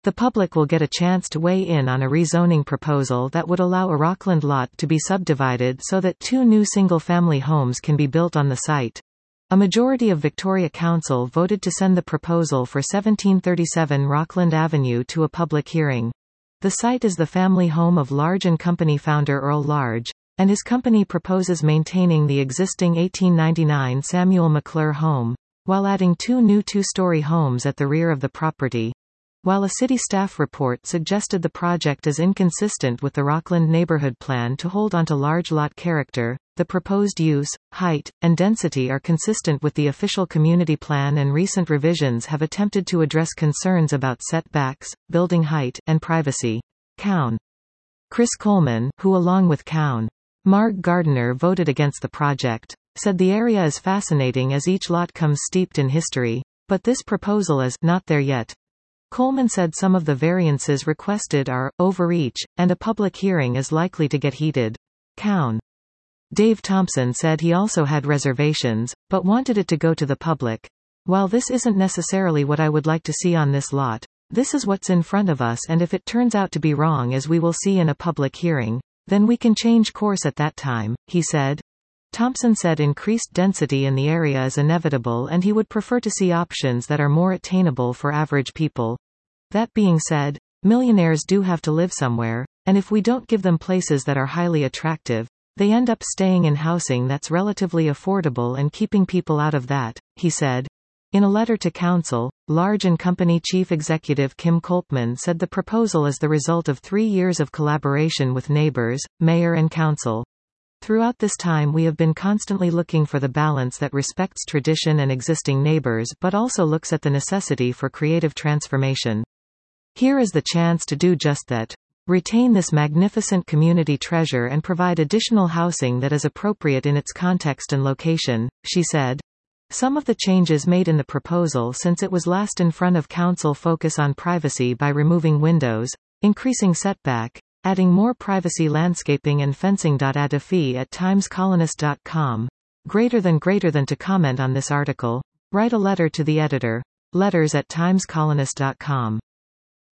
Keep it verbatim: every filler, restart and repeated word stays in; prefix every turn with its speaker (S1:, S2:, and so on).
S1: The public will get a chance to weigh in on a rezoning proposal that would allow a Rockland lot to be subdivided so that two new single-family homes can be built on the site. A majority of Victoria Council voted to send the proposal for seventeen thirty-seven Rockland Avenue to a public hearing. The site is the family home of Large and Company founder Earl Large, and his company proposes maintaining the existing eighteen ninety-nine Samuel McClure home, while adding two new two-story homes at the rear of the property. While a city staff report suggested the project is inconsistent with the Rockland neighborhood plan to hold onto large lot character, the proposed use, height, and density are consistent with the official community plan, and recent revisions have attempted to address concerns about setbacks, building height, and privacy. Cowan. Chris Coleman, who along with Cowan, Marg Gardiner voted against the project, said the area is fascinating as each lot comes steeped in history, but this proposal is not there yet. Coleman said some of the variances requested are overreach, and a public hearing is likely to get heated. Cowan. Dave Thompson said he also had reservations, but wanted it to go to the public. While this isn't necessarily what I would like to see on this lot, this is what's in front of us, and if it turns out to be wrong, as we will see in a public hearing, then we can change course at that time, he said. Thompson said increased density in the area is inevitable and he would prefer to see options that are more attainable for average people. That being said, millionaires do have to live somewhere, and if we don't give them places that are highly attractive, they end up staying in housing that's relatively affordable and keeping people out of that, he said. In a letter to council, Large and Company Chief Executive Kim Kolpman said the proposal is the result of three years of collaboration with neighbors, mayor and council. Throughout this time we have been constantly looking for the balance that respects tradition and existing neighbors but also looks at the necessity for creative transformation. Here is the chance to do just that. Retain this magnificent community treasure and provide additional housing that is appropriate in its context and location, she said. Some of the changes made in the proposal since it was last in front of council focus on privacy by removing windows, increasing setback, adding more privacy landscaping and fencing. Add a fee at times colonist dot com. Greater than greater than to comment on this article. Write a letter to the editor. Letters at times colonist dot com.